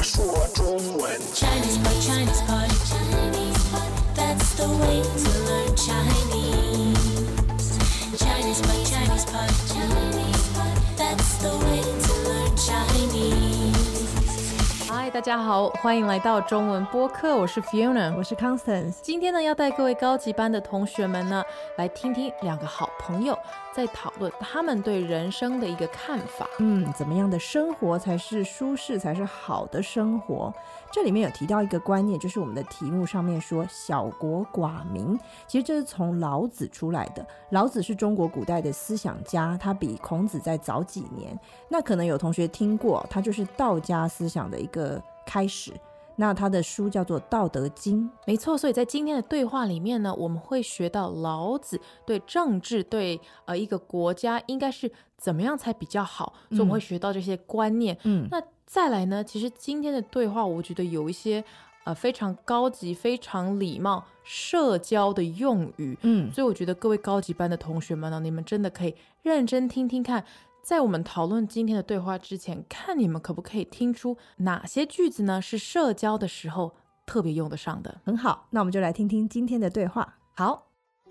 说中文。 Chinese pot, Chinese pot, Chinese pot. That's the way to learn Chinese. Chinese pot, Chinese pot, Chinese pot. That's the way to learn Chinese. 嗨，大家好，欢迎来到中文播客，我是 Fiona， 我是 Constance。 今天呢，要带各位高级班的同学们呢，来听听两个好朋友在讨论他们对人生的一个看法。 怎么样的生活才是舒适，才是好的生活？这里面有提到一个观念，就是我们的题目上面说小国寡民，其实这是从老子出来的。老子是中国古代的思想家，他比孔子再早几年。那可能有同学听过，他就是道家思想的一个开始。那他的书叫做《道德经》。 没错，所以在今天的对话里面呢，我们会学到老子对政治，对一个国家应该是怎么样才比较好，所以我们会学到这些观念。那再来呢，其实今天的对话我觉得有一些非常高级、非常礼貌、社交的用语。所以我觉得各位高级班的同学们呢，你们真的可以认真听听看。在我们讨论今天的对话之前，看你们可不可以听出哪些句子呢是社交的时候特别用得上的。 很好，那我们就来听听今天的对话。 好，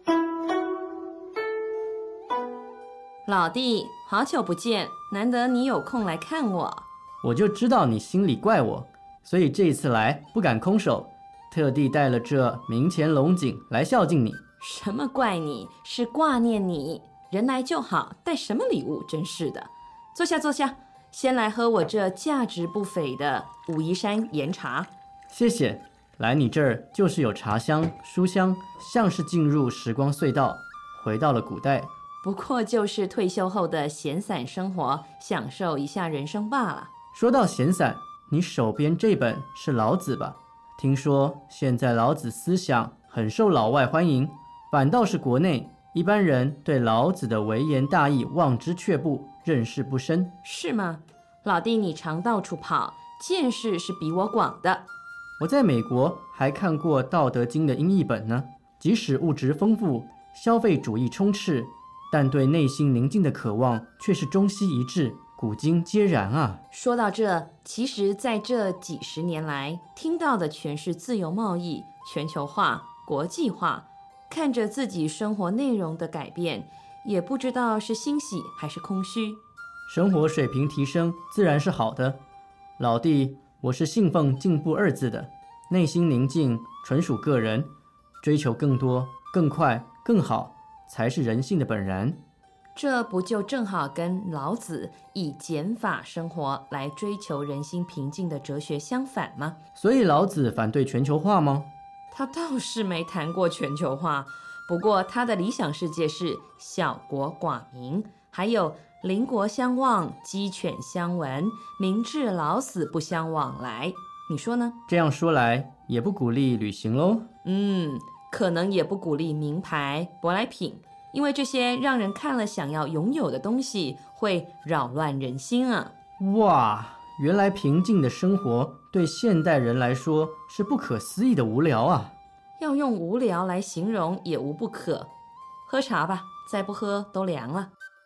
老弟，好久不见，难得你有空来看我。 我就知道你心里怪我，所以这一次来不敢空手，特地带了这明前龙井来孝敬你。 什么怪你，是挂念你。人来就好，带什么礼物，真是的。坐下坐下，先来喝我这价值不菲的武夷山岩茶。 谢谢，来你这儿就是有茶香书香，像是进入时光隧道，回到了古代。 不过就是退休后的闲散生活，享受一下人生罢了。 说到闲散，你手边这本是老子吧？听说现在老子思想很受老外欢迎，反倒是国内一般人对老子的微言大义望之却步，认识不深。 是吗？老弟，你常到处跑，见识是比我广的。 我在美国还看过《道德经》的英译本呢。即使物质丰富，消费主义充斥，但对内心宁静的渴望却是中西一致，古今皆然啊。 说到这，其实在这几十年来，听到的全是自由贸易、全球化、国际化。看着自己生活内容的改变，也不知道是欣喜还是空虚。 生活水平提升自然是好的，老弟，我是信奉进步二字的，内心宁静纯属个人，追求更多、更快、更好，才是人性的本然。 这不就正好跟老子以减法生活来追求人心平静的哲学相反吗？ 所以老子反对全球化吗？ 他倒是没谈过全球化，不过他的理想世界是小国寡民，还有邻国相望，鸡犬相闻，民至老死不相往来。你说呢？ 这样说来，也不鼓励旅行咯。 可能也不鼓励名牌舶来品，因为这些让人看了想要拥有的东西，会扰乱人心啊。 哇，原来平静的生活对现代人来说是不可思议的无聊啊！ 要用无聊来形容也无不可。喝茶吧，再不喝都凉了。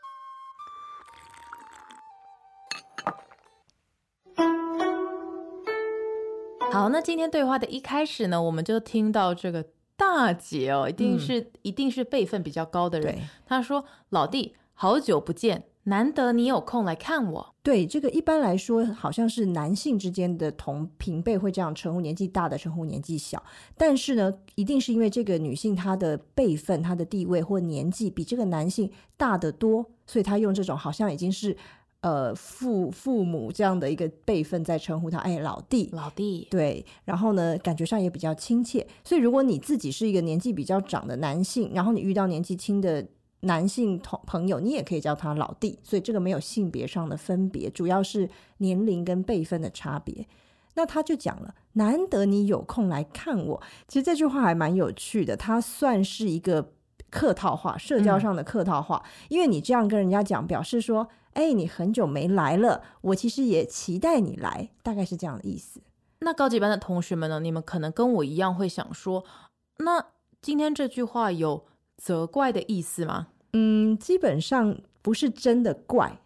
好，那今天对话的一开始呢，我们就听到这个大姐哦，一定是辈分比较高的人。她说：“老弟，好久不见。”难得你有空来看我。 对，这个一般来说好像是男性之间的同平辈会这样称呼，年纪大的称呼年纪小，但是呢一定是因为这个女性她的辈分、她的地位或年纪比这个男性大得多，所以她用这种好像已经是父母这样的一个辈分在称呼他，老弟，对，然后呢感觉上也比较亲切。所以如果你自己是一个年纪比较长的男性，然后你遇到年纪轻的男性朋友，你也可以叫他老弟，所以这个没有性别上的分别，主要是年龄跟辈分的差别。那他就讲了，难得你有空来看我。其实这句话还蛮有趣的，它算是一个客套话，社交上的客套话，因为你这样跟人家讲，表示说你很久没来了，我其实也期待你来，大概是这样的意思。 那高级班的同学们呢，你们可能跟我一样会想说，那今天这句话有责怪的意思吗？ 基本上不是真的怪，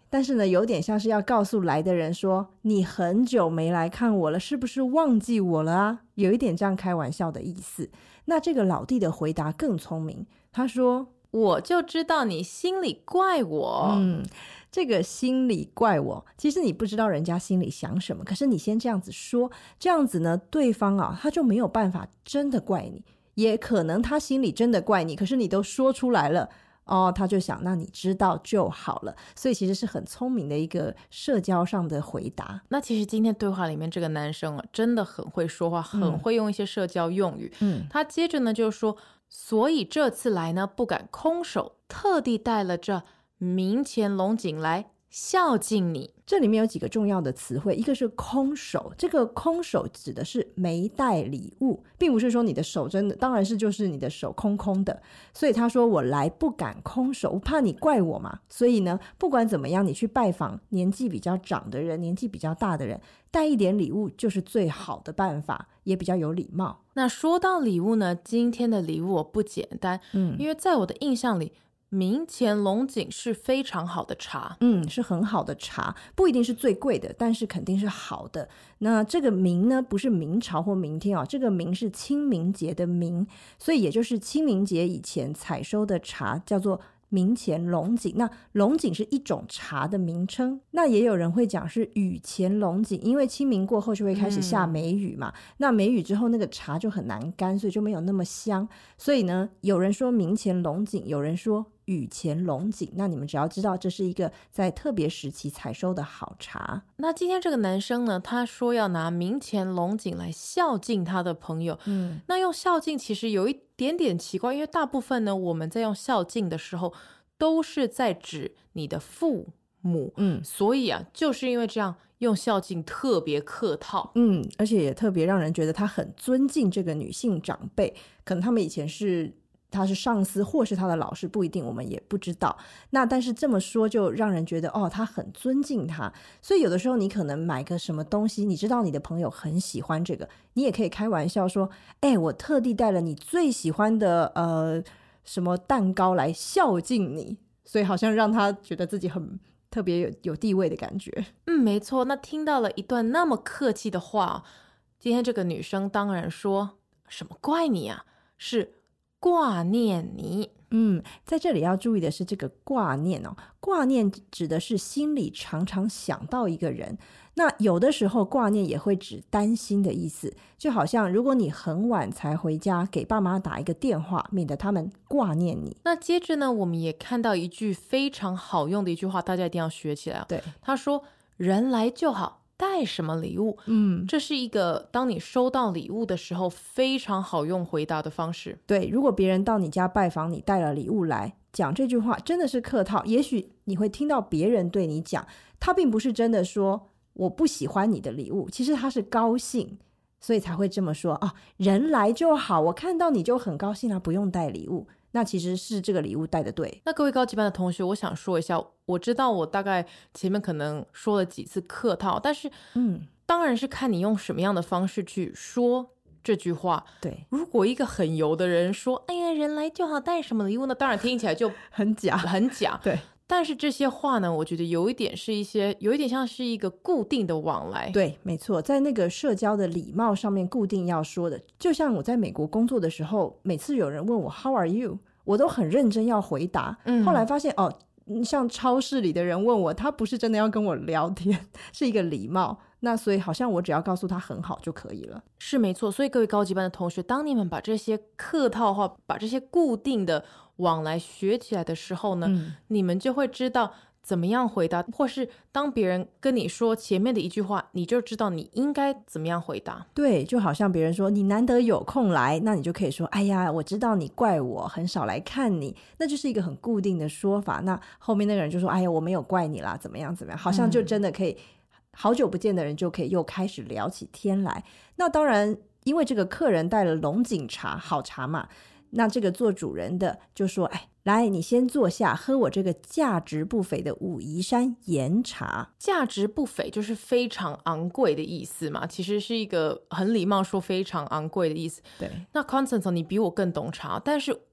但是呢有点像是要告诉来的人说，你很久没来看我了，是不是忘记我了啊？有一点这样开玩笑的意思。那这个老弟的回答更聪明，他说， 我就知道你心里怪我。 这个心里怪我，其实你不知道人家心里想什么，可是你先这样子说，这样子呢对方啊他就没有办法真的怪你，也可能他心里真的怪你，可是你都说出来了他就想那你知道就好了，所以其实是很聪明的一个社交上的回答。 那其实今天对话里面这个男生啊真的很会说话，很会用一些社交用语。他接着呢就说，所以这次来呢不敢空手，特地带了这明前龙井来孝敬你。 这里面有几个重要的词汇，一个是空手，这个空手指的是没带礼物，并不是说你的手真的，当然是就是你的手空空的，所以他说我来不敢空手，我怕你怪我嘛，所以呢不管怎么样你去拜访年纪比较长的人，年纪比较大的人，带一点礼物就是最好的办法，也比较有礼貌。 那说到礼物呢，今天的礼物我不简单，因为在我的印象里明前龙井是非常好的茶， 是很好的茶，不一定是最贵的，但是肯定是好的。那这个明呢，不是明朝或明天这个明是清明节的明，所以也就是清明节以前采收的茶叫做明前龙井。那龙井是一种茶的名称，那也有人会讲是雨前龙井，因为清明过后就会开始下梅雨嘛，那梅雨之后那个茶就很难干，所以就没有那么香，所以呢有人说明前龙井，有人说雨前龙井，那你们只要知道这是一个在特别时期采收的好茶。 那今天这个男生呢，他说要拿明前龙井来孝敬他的朋友，那用孝敬其实有一点点奇怪，因为大部分呢我们在用孝敬的时候都是在指你的父母，所以啊就是因为这样用孝敬特别客套， 而且也特别让人觉得他很尊敬这个女性长辈，可能他们以前他是上司或是他的老师，不一定，我们也不知道。那但是这么说就让人觉得他很尊敬他，所以有的时候你可能买个什么东西，你知道你的朋友很喜欢这个，你也可以开玩笑说，我特地带了你最喜欢的什么蛋糕来孝敬你，所以好像让他觉得自己很特别有地位的感觉。 没错。那听到了一段那么客气的话，今天这个女生当然说，什么怪你啊，是挂念你。 在这里要注意的是这个挂念挂念指的是心里常常想到一个人，那有的时候挂念也会指担心的意思，就好像如果你很晚才回家，给爸妈打一个电话，免得他们挂念你。 那接着呢，我们也看到一句非常好用的一句话，大家一定要学起来。 对， 他说人来就好，带什么礼物？这是一个当你收到礼物的时候非常好用回答的方式。 对，如果别人到你家拜访，你带了礼物来，讲这句话真的是客套，也许你会听到别人对你讲，他并不是真的说我不喜欢你的礼物，其实他是高兴，所以才会这么说人来就好，我看到你就很高兴不用带礼物，那其实是这个礼物带的对。 那各位高级班的同学，我想说一下，我知道我大概前面可能说了几次客套，但是当然是看你用什么样的方式去说这句话。 对， 如果一个很油的人说哎呀人来就好，带什么礼物呢，当然听起来就很假。对， 但是这些话呢，我觉得有一点像是一个固定的往来。 对，没错，在那个社交的礼貌上面固定要说的，就像我在美国工作的时候，每次有人问我 How are you， 我都很认真要回答，后来发现像超市里的人问我，他不是真的要跟我聊天，是一个礼貌，那所以好像我只要告诉他很好就可以了。 是没错，所以各位高级班的同学，当你们把这些客套话，把这些固定的往来学起来的时候呢，你们就会知道怎么样回答，或是当别人跟你说前面的一句话，你就知道你应该怎么样回答。 对，就好像别人说你难得有空来，那你就可以说哎呀我知道你怪我很少来看你，那就是一个很固定的说法，那后面那个人就说哎呀我没有怪你啦，怎么样怎么样，好像就真的可以好久不见的人就可以又开始聊起天来。那当然因为这个客人带了龙井茶，好茶嘛，那这个做主人的就说来你先坐下，喝我这个价值不菲的武夷山岩茶。 价值不菲就是非常昂贵的意思嘛，其实是一个很礼貌说非常昂贵的意思。 对， 那 Constance 你比我更懂茶，但是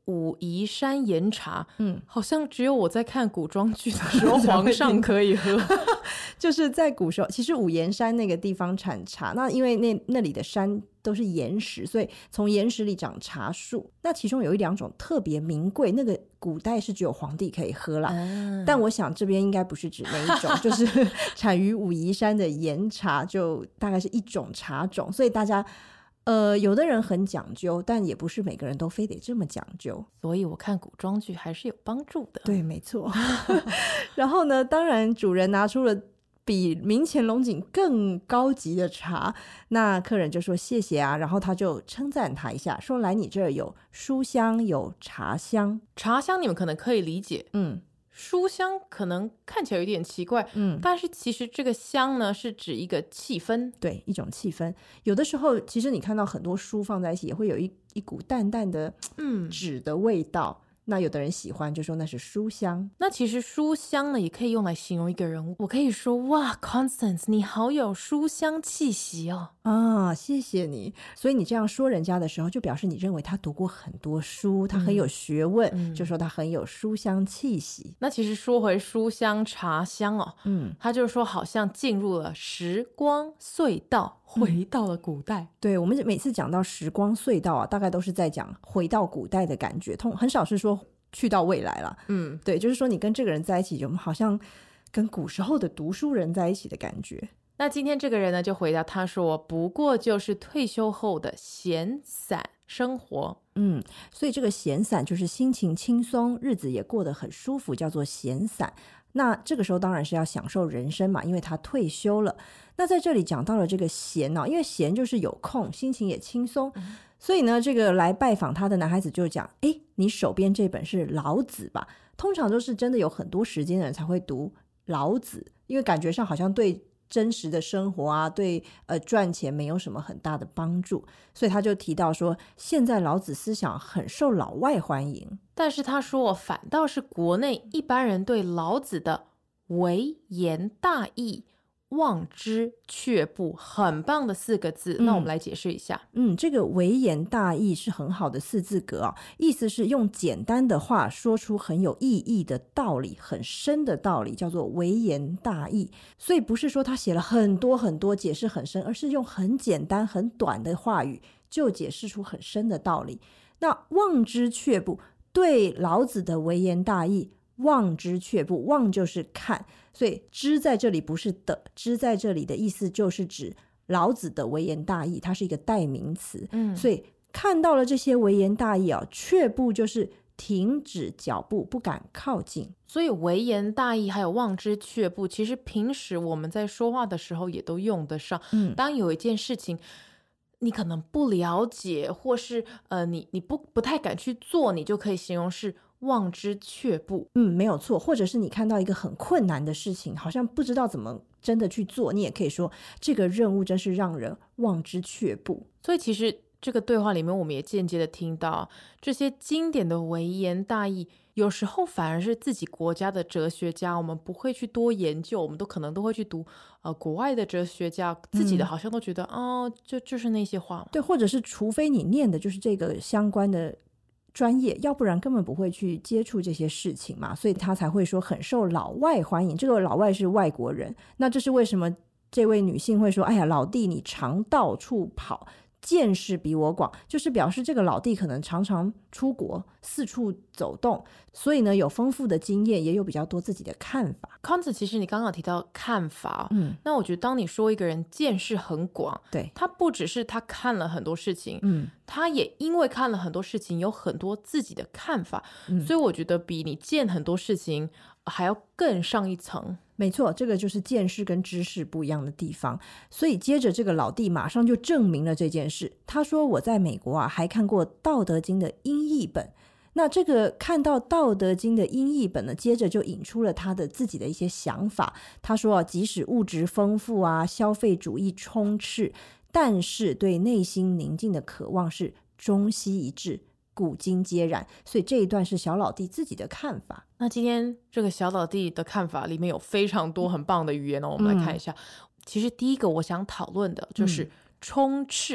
武夷山岩茶，好像只有我在看古装剧的时候皇上可以喝。 就是在古时候，其实五岩山那个地方产茶，那因为那里的山都是岩石，所以从岩石里长茶树。那其中有1-2种特别名贵，那个古代是只有皇帝可以喝啦。但我想这边应该不是指那一种，就是产于武夷山的岩茶，就大概是一种茶种，所以大家有的人很讲究，但也不是每个人都非得这么讲究。 所以我看古装剧还是有帮助的。 对，没错。然后呢，当然主人拿出了比明前龙井更高级的茶，那客人就说谢谢啊，然后他就称赞他一下，说来你这儿有书香有茶香。 茶香你们可能可以理解，书香可能看起来有点奇怪，但是其实这个香呢是指一个气氛， 对，一种气氛。有的时候其实你看到很多书放在一起，也会有一股淡淡的纸的味道。那有的人喜欢就说那是书香。 那其实书香呢也可以用来形容一个人，我可以说哇 Constance 你好有书香气息哦。 啊，谢谢你。所以你这样说人家的时候，就表示你认为他读过很多书，他很有学问，就说他很有书香气息。 那其实说回书香茶香哦，他就说好像进入了时光隧道，回到了古代。 对，我们每次讲到时光隧道啊，大概都是在讲回到古代的感觉，很少是说去到未来了。对，就是说你跟这个人在一起，就好像跟古时候的读书人在一起的感觉。 那今天这个人呢就回答他说，不过就是退休后的闲散生活。 所以这个闲散就是心情轻松，日子也过得很舒服，叫做闲散。那这个时候当然是要享受人生嘛，因为他退休了。那在这里讲到了这个闲因为闲就是有空，心情也轻松，所以呢这个来拜访他的男孩子就讲，你手边这本是老子吧？通常都是真的有很多时间的人才会读老子，因为感觉上好像对真实的生活啊，对赚钱没有什么很大的帮助，所以他就提到说现在老子思想很受老外欢迎。 但是他说反倒是国内一般人对老子的微言大义望之却步，很棒的4个字。那我们来解释一下。 这个微言大义是很好的4字格意思是用简单的话说出很有意义的道理，很深的道理，叫做微言大义。所以不是说他写了很多很多解释很深，而是用很简单很短的话语就解释出很深的道理。那望之却步，对老子的微言大义望之却步，望就是看，所以之在这里不是的，之在这里的意思就是指老子的微言大义，它是一个代名词。所以看到了这些微言大义却步就是停止脚步，不敢靠近。 所以微言大义还有望之却步，其实平时我们在说话的时候也都用得上。当有一件事情你可能不了解，或是你不太敢去做，你就可以形容是望之却步。 没有错。或者是你看到一个很困难的事情，好像不知道怎么真的去做，你也可以说这个任务真是让人望之却步。 所以其实这个对话里面我们也间接的听到这些经典的微言大义，有时候反而是自己国家的哲学家我们不会去多研究，我们可能都会去读国外的哲学家，自己的好像都觉得就是那些话。 对，或者是除非你念的就是这个相关的专业，要不然根本不会去接触这些事情嘛，所以他才会说很受老外欢迎。这个老外是外国人，那这是为什么这位女性会说哎呀老弟你常到处跑，见识比我广，就是表示这个老弟可能常常出国四处走动，所以呢有丰富的经验，也有比较多自己的看法。 康子，其实你刚刚提到看法那我觉得当你说一个人见识很广， 对， 他不只是他看了很多事情他也因为看了很多事情有很多自己的看法所以我觉得比你见很多事情还要更上一层。 没错，这个就是见识跟知识不一样的地方。所以接着这个老弟马上就证明了这件事，他说我在美国还看过道德经的音译本。那这个看到道德经的音译本呢，接着就引出了他的自己的一些想法。他说即使物质丰富消费主义充斥，但是对内心宁静的渴望是中西一致，古今皆然。所以这一段是小老弟自己的看法。 那今天这个小老弟的看法里面有非常多很棒的语言我们来看一下。其实第一个我想讨论的就是充斥。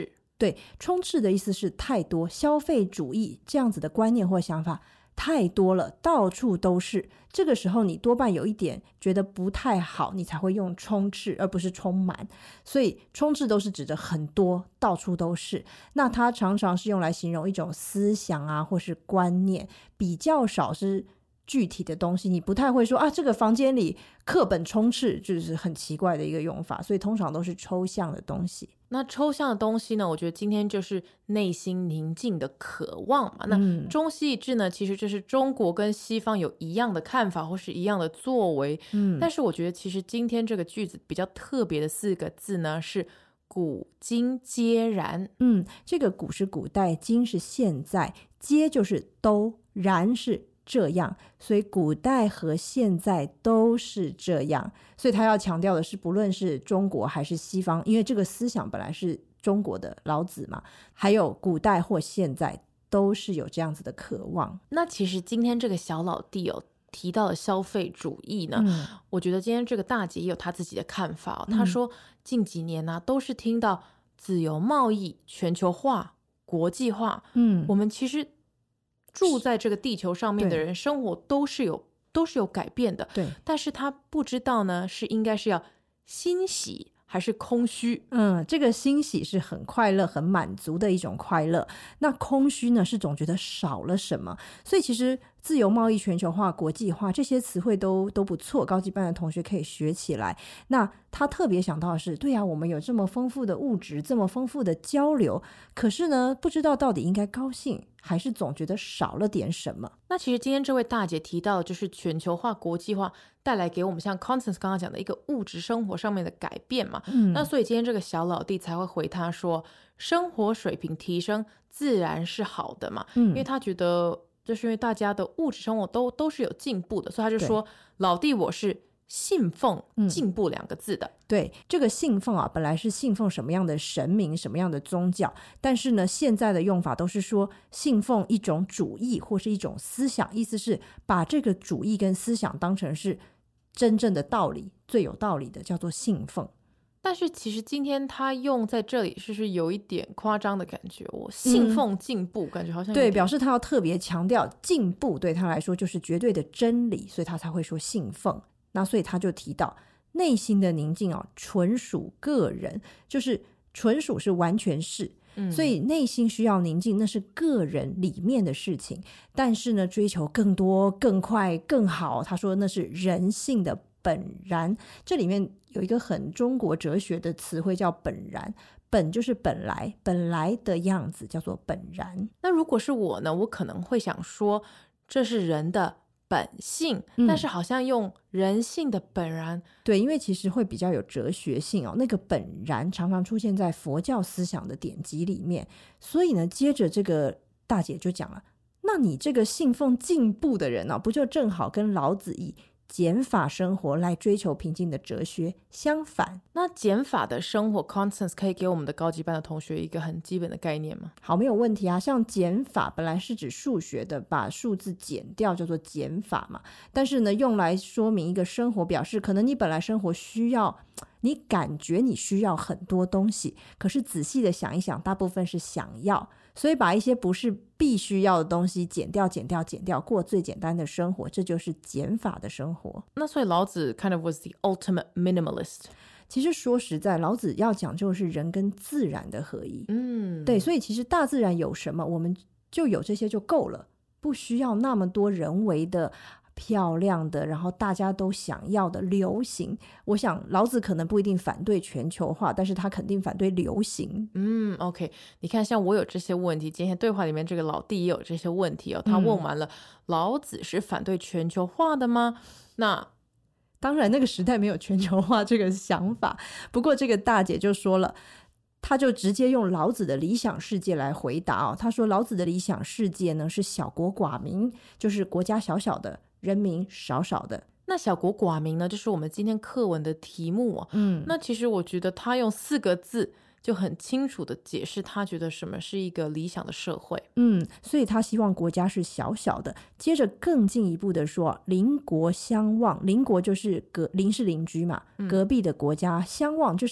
对，充斥的意思是太多，消费主义这样子的观念或想法太多了，到处都是。这个时候你多半有一点觉得不太好，你才会用充斥而不是充满。所以充斥都是指的很多，到处都是。那它常常是用来形容一种思想啊，或是观念，比较少是具体的东西。你不太会说啊，这个房间里课本充斥，就是很奇怪的一个用法。所以通常都是抽象的东西。 那抽象的东西呢，我觉得今天就是内心宁静的渴望嘛。那中西一致呢，其实就是中国跟西方有一样的看法或是一样的作为。但是我觉得其实今天这个句子比较特别的4个字呢是古今皆然。 这个古是古代，今是现在，皆就是都，然是这样，所以古代和现在都是这样。所以他要强调的是，不论是中国还是西方，因为这个思想本来是中国的老子嘛，还有古代或现在都是有这样子的渴望。 那其实今天这个小老弟提到的消费主义呢，我觉得今天这个大姐也有她自己的看法。她说近几年呢，都是听到自由贸易、全球化、国际化，我们其实住在这个地球上面的人生活都是有改变的。 对， 但是他不知道呢，应该是要欣喜还是空虚。 这个欣喜是很快乐很满足的一种快乐，那空虚呢是总觉得少了什么。所以其实自由贸易、全球化、国际化这些词汇都不错，高级班的同学可以学起来。那他特别想到的是，对啊，我们有这么丰富的物质，这么丰富的交流，可是呢不知道到底应该高兴还是总觉得少了点什么。 那其实今天这位大姐提到的就是全球化、国际化带来给我们像 Constance 刚刚讲的一个物质生活上面的改变嘛。那所以今天这个小老弟才会回他说，生活水平提升自然是好的嘛。因为他觉得就是因为大家的物质生活都是有进步的，所以他就说老弟我是信奉进步2个字的。 对，这个信奉啊，本来是信奉什么样的神明、什么样的宗教，但是呢，现在的用法都是说信奉一种主义或是一种思想，意思是把这个主义跟思想当成是真正的道理，最有道理的，叫做信奉。 但是其实今天他用在这里是有一点夸张的感觉，我信奉进步，感觉好像对，表示他要特别强调进步对他来说就是绝对的真理，所以他才会说信奉。那所以他就提到内心的宁静纯属个人，就是纯属是完全是，所以内心需要宁静那是个人里面的事情。但是呢，追求更多、更快、更好，他说那是人性的本然。这里面有一个很中国哲学的词汇叫本然，本就是本来，本来的样子叫做本然。 那如果是我呢，我可能会想说这是人的本性，但是好像用人性的本然。 对，因为其实会比较有哲学性那个本然常常出现在佛教思想的典籍里面。所以呢，接着这个大姐就讲了，那你这个信奉进步的人不就正好跟老子以减法生活来追求平静的哲学相反？ 那减法的生活 Constance 可以给我们的高级班的同学一个很基本的概念吗？ 好，没有问题啊。像减法本来是指数学的，把数字减掉叫做减法嘛。但是呢，用来说明一个生活，表示可能你本来生活需要，你感觉你需要很多东西，可是仔细的想一想，大部分是想要，所以把一些不是必须要的东西减掉，过最简单的生活，这就是减法的生活。 那所以老子 kind of was the ultimate minimalist。 其实说实在，老子要讲究是人跟自然的合一。对，所以其实大自然有什么，我们就有这些就够了，不需要那么多人为的漂亮的，然后大家都想要的流行。我想老子可能不一定反对全球化，但是他肯定反对流行。 OK， 你看像我有这些问题，今天对话里面这个老弟也有这些问题他问完了，老子是反对全球化的吗？那当然那个时代没有全球化这个想法，不过这个大姐就说了，他就直接用老子的理想世界来回答他说老子的理想世界呢是小国寡民，就是国家小小的，人民少少的。 那小国寡民呢，就是我们今天课文的题目那其实我觉得他用4个字就很清楚的解释他觉得什么是一个理想的社会。 所以他希望国家是小小的。接着更进一步的说，邻国相望，邻国就是邻是邻居嘛，隔壁的国家，相望就是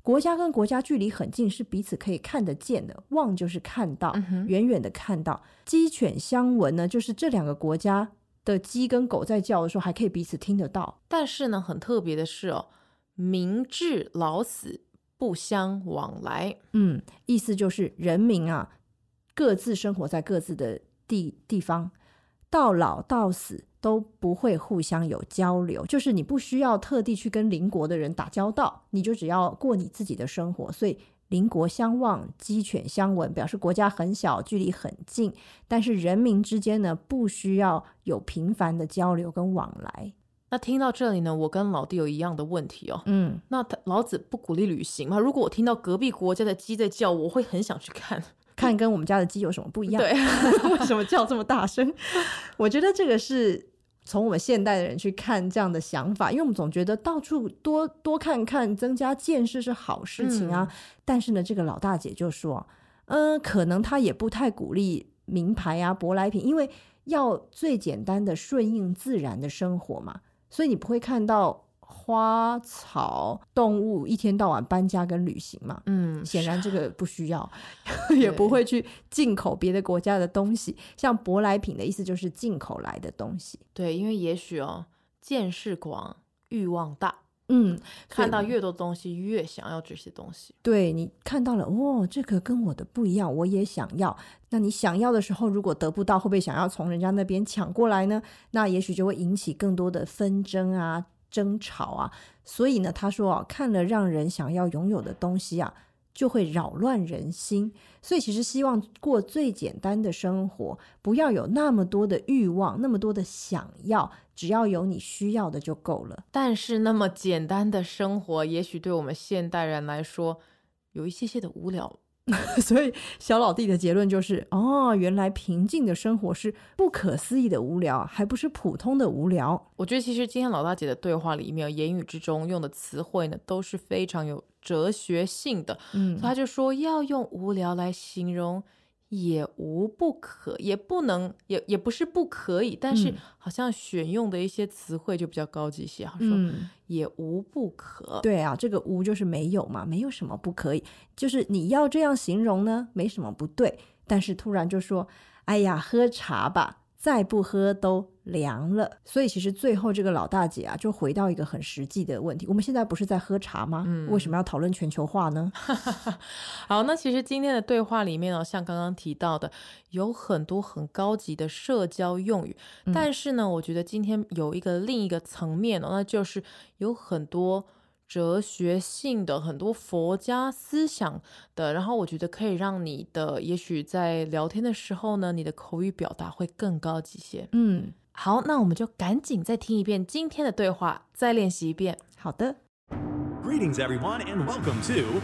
国家跟国家距离很近，是彼此可以看得见的，望就是看到，远远的看到。鸡犬相闻呢，就是这两个国家的鸡跟狗在叫的时候还可以彼此听得到。 但是呢，很特别的是民至老死不相往来。 意思就是人民啊，各自生活在各自的地方，到老到死都不会互相有交流，就是你不需要特地去跟邻国的人打交道，你就只要过你自己的生活。所以邻国相望，鸡犬相闻，表示国家很小，距离很近，但是人民之间呢，不需要有频繁的交流跟往来。 那听到这里呢，我跟老弟有一样的问题那老子不鼓励旅行吗？如果我听到隔壁国家的鸡在叫，我会很想去看跟我们家的鸡有什么不一样？ 对， 为什么叫这么大声？我觉得这个是从我们现代的人去看这样的想法，因为我们总觉得到处多看看，增加见识是好事情啊。但是呢，这个老大姐就说，可能她也不太鼓励名牌啊、舶来品，因为要最简单的顺应自然的生活嘛，所以你不会看到花草动物一天到晚搬家跟旅行嘛，显然这个不需要也不会去进口别的国家的东西，像舶来品的意思就是进口来的东西。 对，因为也许见识广欲望大，看到越多东西越想要这些东西。 对，你看到了这个跟我的不一样，我也想要。那你想要的时候如果得不到，会不会想要从人家那边抢过来呢？那也许就会引起更多的纷争啊、争吵啊。所以呢，他说看了让人想要拥有的东西啊，就会扰乱人心。所以其实希望过最简单的生活，不要有那么多的欲望，那么多的想要，只要有你需要的就够了。 但是那么简单的生活，也许对我们现代人来说有一些的无聊。 所以小老弟的结论就是原来平静的生活是不可思议的无聊，还不是普通的无聊。 我觉得其实今天老大姐的对话里面，言语之中用的词汇呢，都是非常有哲学性的。所以他就说要用无聊来形容也无不可，也不能，也不是不可以，但是好像选用的一些词汇就比较高级一些。他说也无不可。 对啊，这个无就是没有嘛，没有什么不可以，就是你要这样形容呢，没什么不对。但是突然就说哎呀，喝茶吧，再不喝都凉了。所以其实最后这个老大姐啊，就回到一个很实际的问题，我们现在不是在喝茶吗？为什么要讨论全球化呢？ 好，那其实今天的对话里面像刚刚提到的，有很多很高级的社交用语，但是呢，我觉得今天有另一个层面那就是有很多哲学性的，很多佛家思想的，然后我觉得可以让你的也许在聊天的时候呢，你的口语表达会更高级些。好，那我们就赶紧再听一遍今天的对话，再练习一遍。 好的。 Greetings, everyone, and welcome to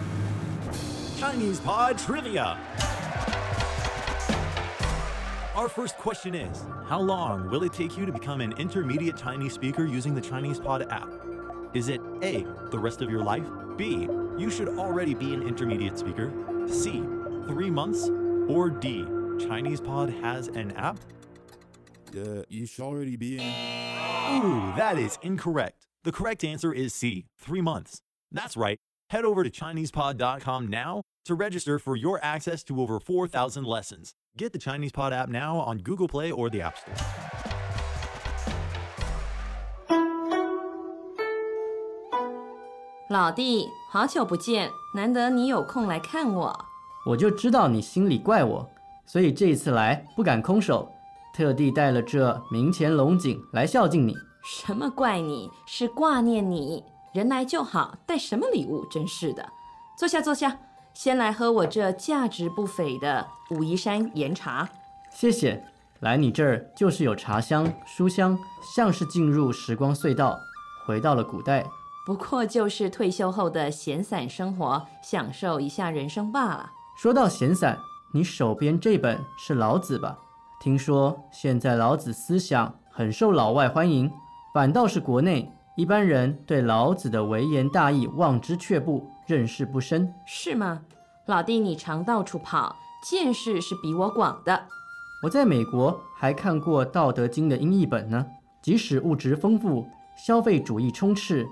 Chinese Pod Trivia. Our first question is, how long will it take you to become an intermediate Chinese speaker using the Chinese Pod app? Is it A, the rest of your life? B, you should already be an intermediate speaker? C, 3 months? Or D, Chinese Pod has an app? You should already be in. Ooh, that is incorrect. The correct answer is C, 3 months. That's right. Head over to ChinesePod.com now to register for your access to over 4,000 lessons. Get the Chinese Pod app now on Google Play or the App Store. 老弟，好久不见，难得你有空来看我。 我就知道你心里怪我，所以这一次来不敢空手，特地带了这明前龙井来孝敬你。 什么怪你，是挂念你。人来就好，带什么礼物，真是的。坐下坐下，先来喝我这价值不菲的武夷山岩茶。 谢谢。来你这儿就是有茶香、书香，像是进入时光隧道，回到了古代。 不过就是退休后的闲散生活，享受一下人生罢了。 说到闲散，你手边这本是老子吧？听说现在老子思想很受老外欢迎，反倒是国内一般人对老子的微言大义望之却步，认识不深。 是吗？老弟，你常到处跑，见识是比我广的。 我在美国还看过《道德经》的英译本呢。即使物质丰富，消费主义充斥，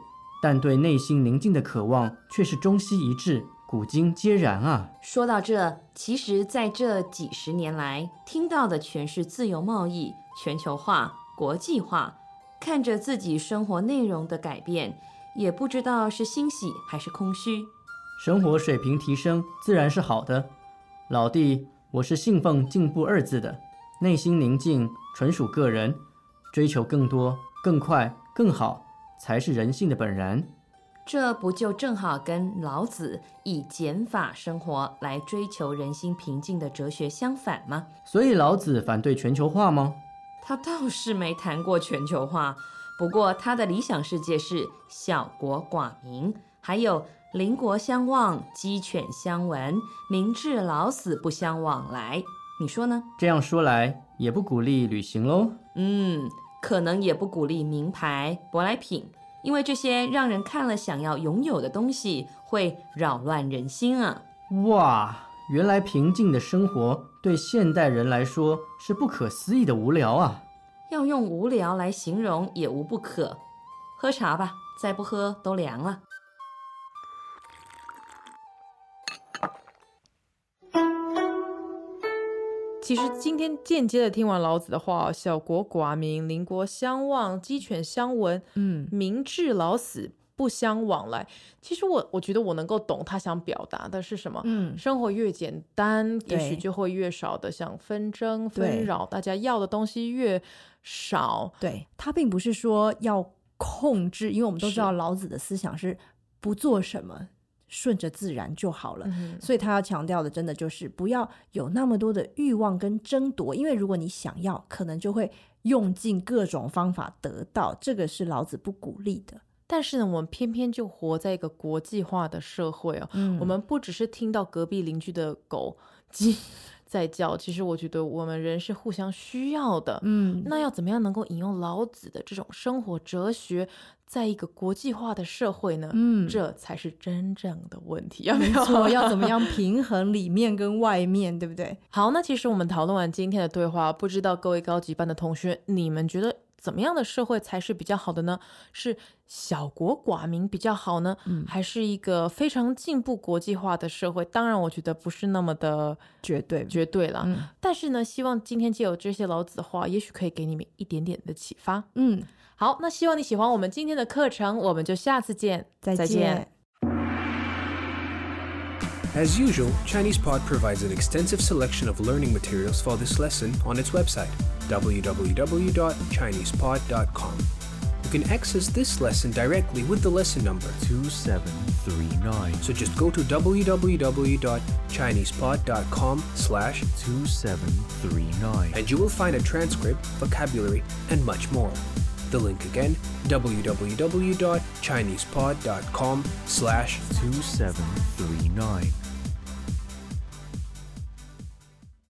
但对内心宁静的渴望却是中西一致，古今皆然啊。 说到这，其实在这几十年来，听到的全是自由贸易、全球化、国际化，看着自己生活内容的改变，也不知道是欣喜还是空虚。 生活水平提升自然是好的，老弟，我是信奉进步二字的，内心宁静纯属个人，追求更多、更快、更好，才是人性的本然。 这不就正好跟老子以减法生活来追求人心平静的哲学相反吗？ 所以老子反对全球化吗？ 他倒是没谈过全球化，不过他的理想世界是小国寡民，还有邻国相望，鸡犬相闻，民至老死不相往来。你说呢？ 这样说来，也不鼓励旅行喽。 可能也不鼓励名牌、舶来品，因为这些让人看了想要拥有的东西，会扰乱人心啊。 哇，原来平静的生活对现代人来说是不可思议的无聊啊。 要用无聊来形容也无不可。喝茶吧，再不喝都凉了。 其实今天间接的听完老子的话，小国寡民，邻国相望，鸡犬相闻，民至老死不相往来。其实我觉得我能够懂他想表达的是什么。生活越简单，也许就会越少的像纷争纷扰，大家要的东西越少。 对，他并不是说要控制，因为我们都知道老子的思想是不做什么，顺着自然就好了。所以他要强调的真的就是不要有那么多的欲望跟争夺，因为如果你想要，可能就会用尽各种方法得到，这个是老子不鼓励的。 但是呢，我们偏偏就活在一个国际化的社会哦。我们不只是听到隔壁邻居的狗鸡在叫，其实我觉得我们人是互相需要的。那要怎么样能够引用老子的这种生活哲学，在一个国际化的社会呢？这才是真正的问题。 没错，要怎么样平衡里面跟外面，对不对？ 好，那其实我们讨论完今天的对话，不知道各位高级班的同学，你们觉得怎么样的社会才是比较好的呢？是小国寡民比较好呢，还是一个非常进步国际化的社会？当然我觉得不是那么的绝对啦。但是呢，希望今天借由这些老子的话，也许可以给你们一点点的启发。好，那希望你喜欢我们今天的课程，我们就下次见，再见。 As usual, ChinesePod provides an extensive selection of learning materials for this lesson on its website, www.chinesepod.com. You can access this lesson directly with the lesson number 2739. So just go to www.chinesepod.com/2739 and you will find a transcript, vocabulary, and much more. The link again, www.chinesepod.com/2739.